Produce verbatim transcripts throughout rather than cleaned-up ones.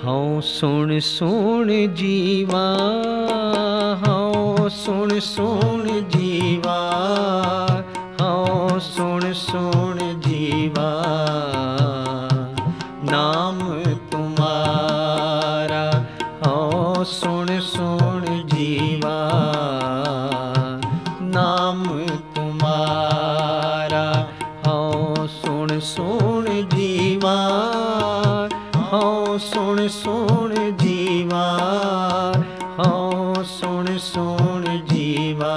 हऊँ सुन सुन जीवा, हऊँ सुन सुन जीवा, हऊँ सुन सुन जीवा, नाम तुम्हारा। हऊँ सुन सुन जीवा, नाम तुम्हारा। हऊँ सुन सुन जीवा, हऊँ सुन सुन जीवा, हऊँ सुन सुन जीवा,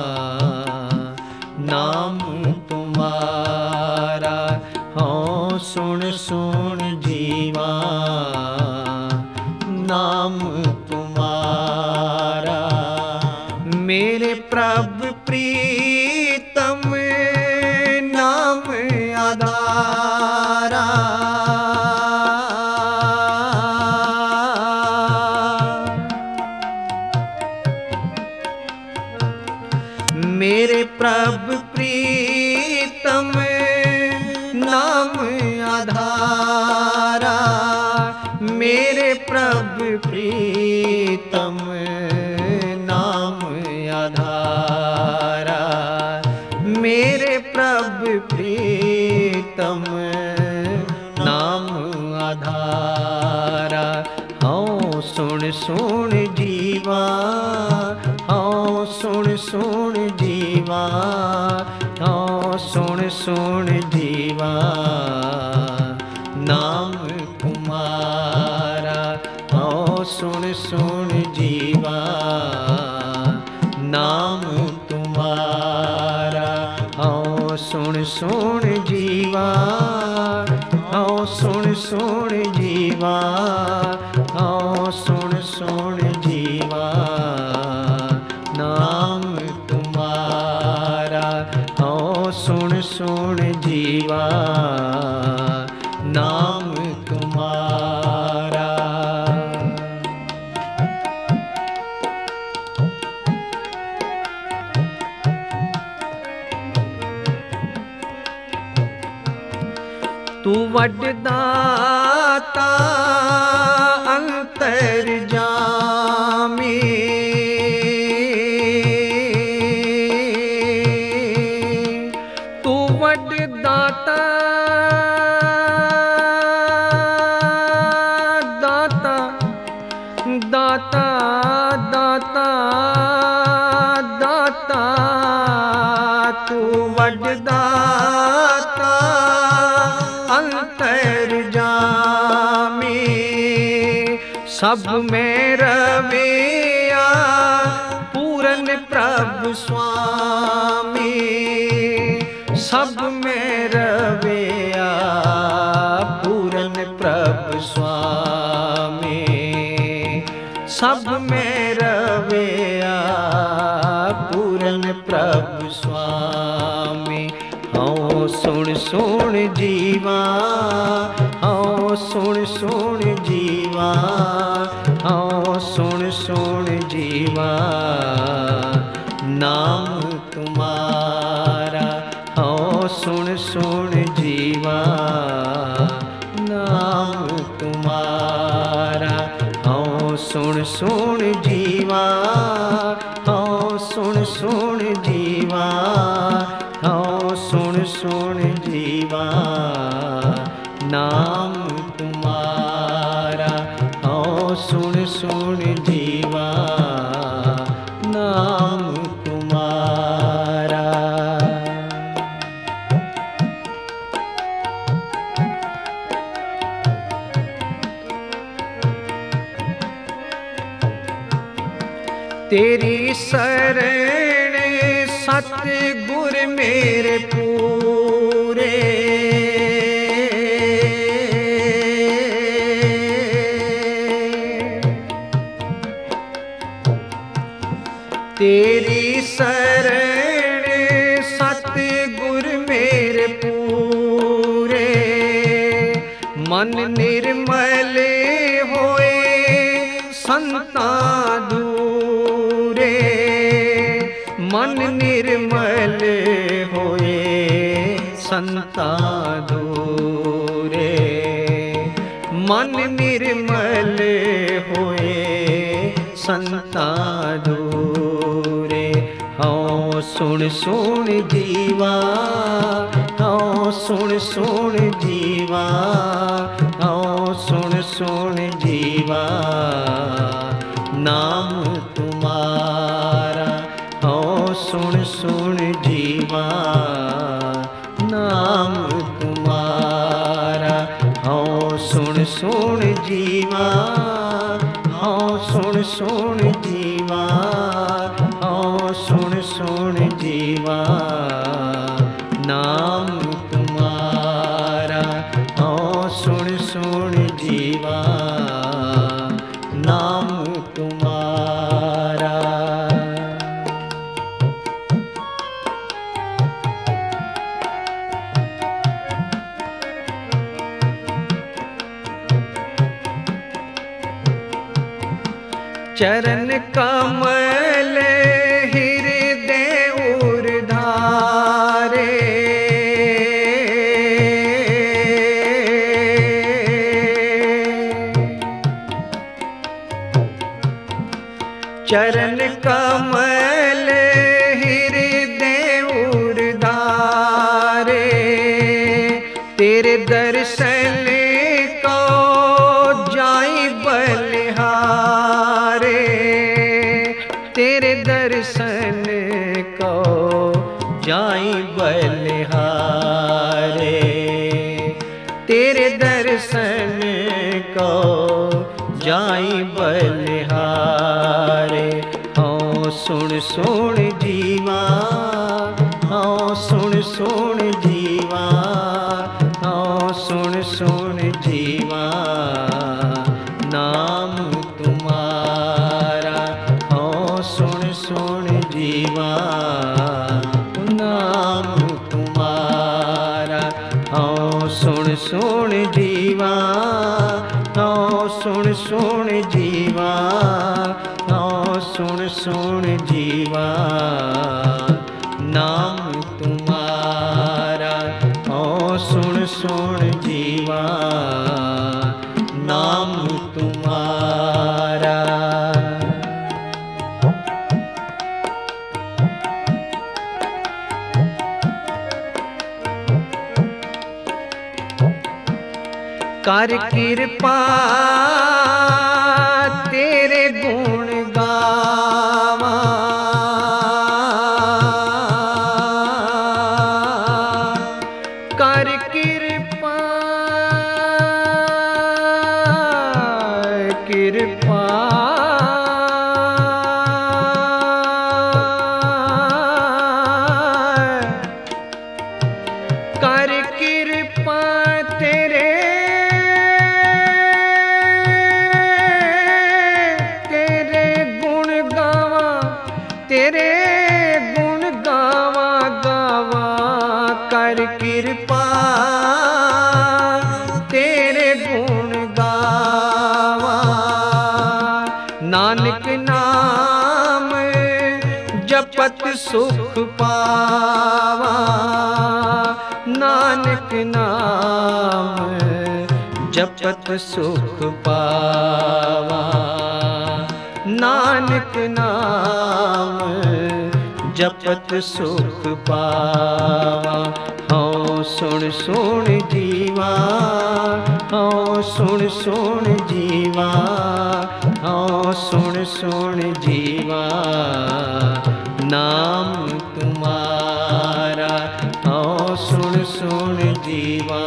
नाम तुम्हारा। हऊँ सुन सुन जीवा, नाम तुम्हारा। मेरे प्रभु प्रीतम नाम आधारा। मेरे प्रभु प्रीतम नाम आधारा। मेरे प्रभु प्रीतम नाम आधारा। मेरे प्रभु प्रीतम नाम आधारा। हऊँ सुन सुन जीवा, हऊँ सुन सुन जीवा, हऊँ सुन सुन जीवा, नाम तुम्हारा। हऊँ सुन सुन जीवा, नाम तुम्हारा। हऊँ सुन सुन जीवा, हऊँ सुन सुन जीवा, हऊँ सुन सुन जीवा, नाम तुम्हारा। हऊँ सुन सुन जीवा, नाम तुम्हारा। तू वडदाता अंतर्जामी, तू वडदाता दाता दाता दाता दाता। तू वडदाता अंतर्जामी, सब में रविया पूरन प्रभु स्वामी। सब में रविया पूरन प्रभु स्वामी। सब में रविया पूरन प्रभु स्वामी। हऊँ सुन सुन जीवा, हऊँ सुन सुन जीवा, हऊँ सुन सुन जीवा, नाम तुम्हारा। हऊँ सुन सुन जीवा, नाम तुम्हारा। हऊँ सुन सुन जीवा, हऊँ सुन सुन जीवा, हऊँ सुन सुन जीवा, नाम तुम्हारा। हऊँ सुन सुन जीवा, नाम तुम्हारा। तेरी शरण सतगुर मेरे पूरे। तेरी शरण सतगुर मेरे पूरे। मन निर्मल होए संता दूरे। मन निर्मल होए संता दूरे। मन निर्मल संता दूरे। हाँ सुन सुन जीवा, हाँ सुन सुन जीवा, हाँ सुन सुन जीवा, नाम तुम्हारा। हाँ सुन सुन जीवा, नाम तुम्हारा। हाँ सुन सुन जीवा, हाँ सुन सुन जीवा, हाँ सुन सुन जीवा, नाम तुम्हारा। हाँ सुन सुन जीवा, नाम तुम्हारा। चरण कमल हृदय उर्धारे। चरण कमल हृदय उर्धारे। तेरे दर्शन को जाई बलिहारे। तेरे दर्शन को जाई बलिहारे। तेरे दर्शन को जाई बलिहारे। हाँ सुन सुन जीवा, हाँ सुन सुन जीवा, हाँ सुन सुन जीवा, नाम तुम्हारा। हाँ सुन सुन जीवा, नाम तुम्हारा। हाँ सुन सुन जीवा, हाँ सुन सुन जीवा, हाँ सुन सुन जीवा, नाम तुम्हारा। हाँ सुन सुन जीवा, नाम तुम्हारा। कर कृपा तेरे गुण गावा। कर कृपा कृपा कर कृपा तेरे तेरे गुण गावा गावा। कर कृपा तेरे गुण गावा। नानक नाम जपत सुख पावा। नानक नाम जपत सुख पावा। नानक नाम जपत सुख पावा। हाँ सुन सुन जीवा, हाँ सुन सुन जीवा, हाँ सुन सुन जीवा, नाम तुम्हारा। हाँ सुन सुन जीवा,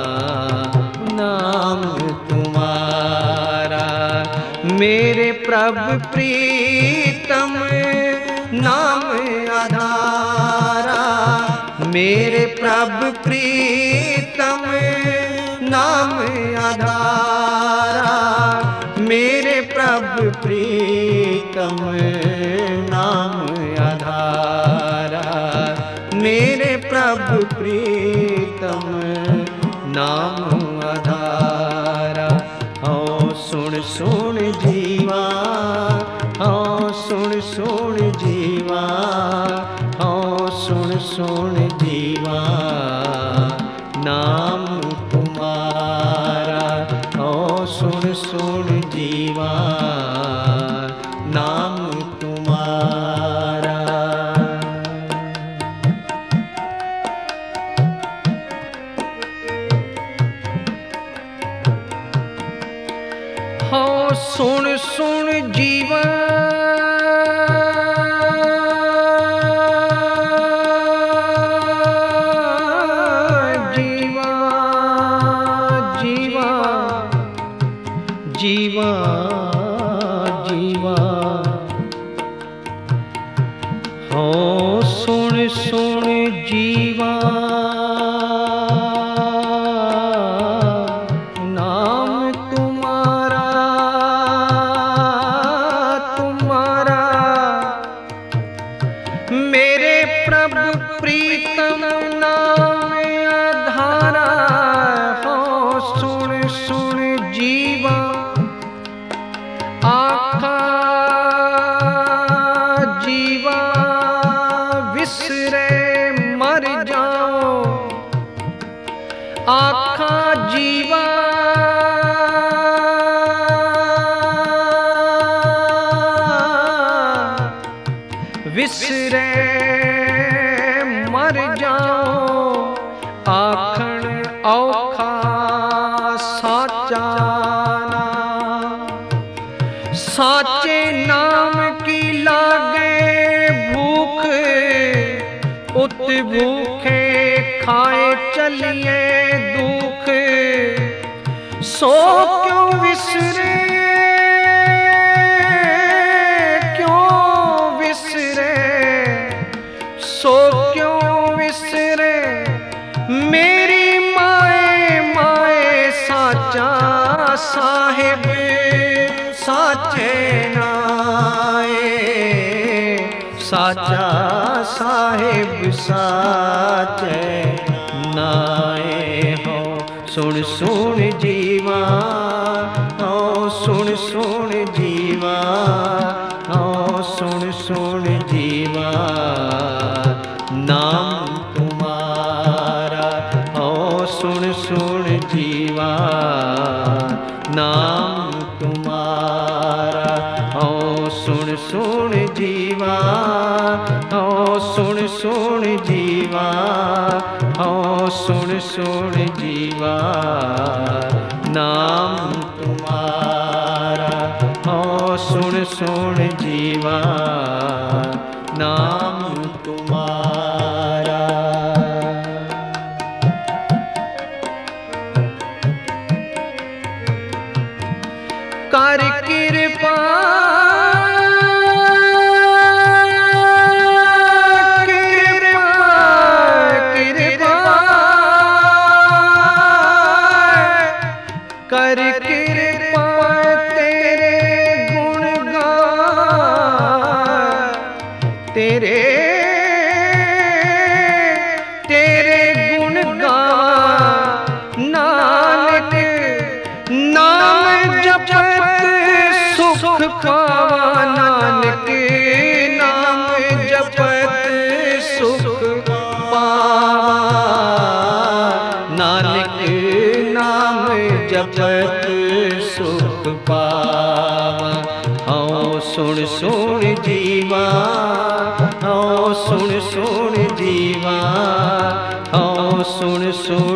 नाम तुम्हारा। मेरे प्रभु प्रीतम नाम आधारा। मेरे प्रभु प्रीतम नाम आधारा। मेरे प्रभु प्रीतम नाम आधारा। मेरे प्रभु प्रीतम नाम आधारा। हाँ सुन सुन जीवा, हाँ सुन सुन जीवा, हाँ सुन सुन जीवा, नाम तुम्हारा। हाँ सुन सुन जीवा, सुन सुन जीवा जीवा जीवा जीवा जीवा हो सुन सुन जीवा नाम तुम्हारा तुम्हारा मेरे प्रभु प्रीतम नाम आधारा हो सुन सुन जीवा आखा जीवा विसरे मर जाओ आखा जीवा विसरे मर जाओ आखण औखा साचा साचे नाम की लागे भूख उत भूखे खाए चलिए दुख सो क्यों विसरे क्यों विसरे सो क्यों विसरे मेरी माए माए साचा साहिब साचे नाए साचा साहिब साचे नाए हो सुन सुन जीवा हो सुन सुन जीवा हो सुन सुन जीवा नाम तुम्हारा हो सुन सुन जीवा नाम तुम्हारा हो सुन सुन जीवा हो सुन सुन जीवा हो सुन सुन जीवा नाम तुम्हारा हो सुन सुन जीवा नाम तुम्हारा कर कृपा कृपा कृपा कर कृपा तेरे गुण गाए तेरे तेरे गुण गाए नानक नाम जपत सुख पावा नानक नाम जपत सुख पावा नानक नाम जपत सुख पावा हौ सुन सुन जीवा हौ सुन सुन जीवा हौ सुन सुन